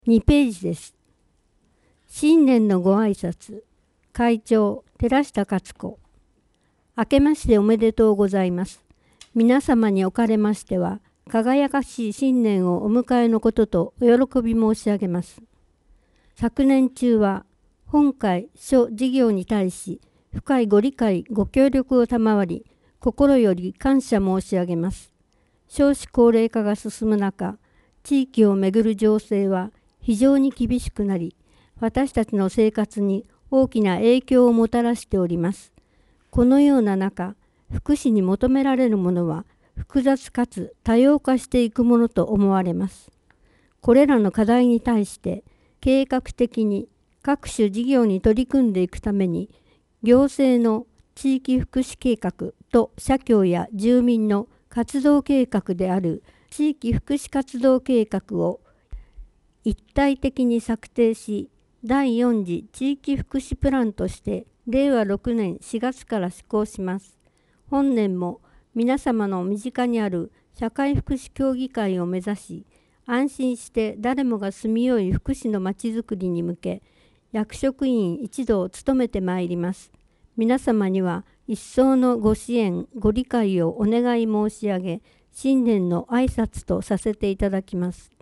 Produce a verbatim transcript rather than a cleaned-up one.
にページです。新年のご挨拶。会長、寺下勝子。明けましておめでとうございます。皆様におかれましては、輝かしい新年をお迎えのこととお喜び申し上げます。昨年中は、本会諸事業に対し、深いご理解、ご協力を賜り、心より感謝申し上げます。少子高齢化が進む中、地域をめぐる情勢は非常に厳しくなり、私たちの生活に大きな影響をもたらしております。このような中、福祉に求められるものは複雑かつ多様化していくものと思われます。これらの課題に対して計画的に各種事業に取り組んでいくために、行政の地域福祉計画と社協や住民の活動計画である地域福祉活動計画を一体的に策定し、だいよん次地域福祉プランとしてれいわろくねんしがつから施行します。本年も皆様の身近にある社会福祉協議会を目指し、安心して誰もが住みよい福祉のまちづくりに向け、役職員一同務めてまいります。皆様には一層のご支援、ご理解をお願い申し上げ、新年の挨拶とさせていただきます。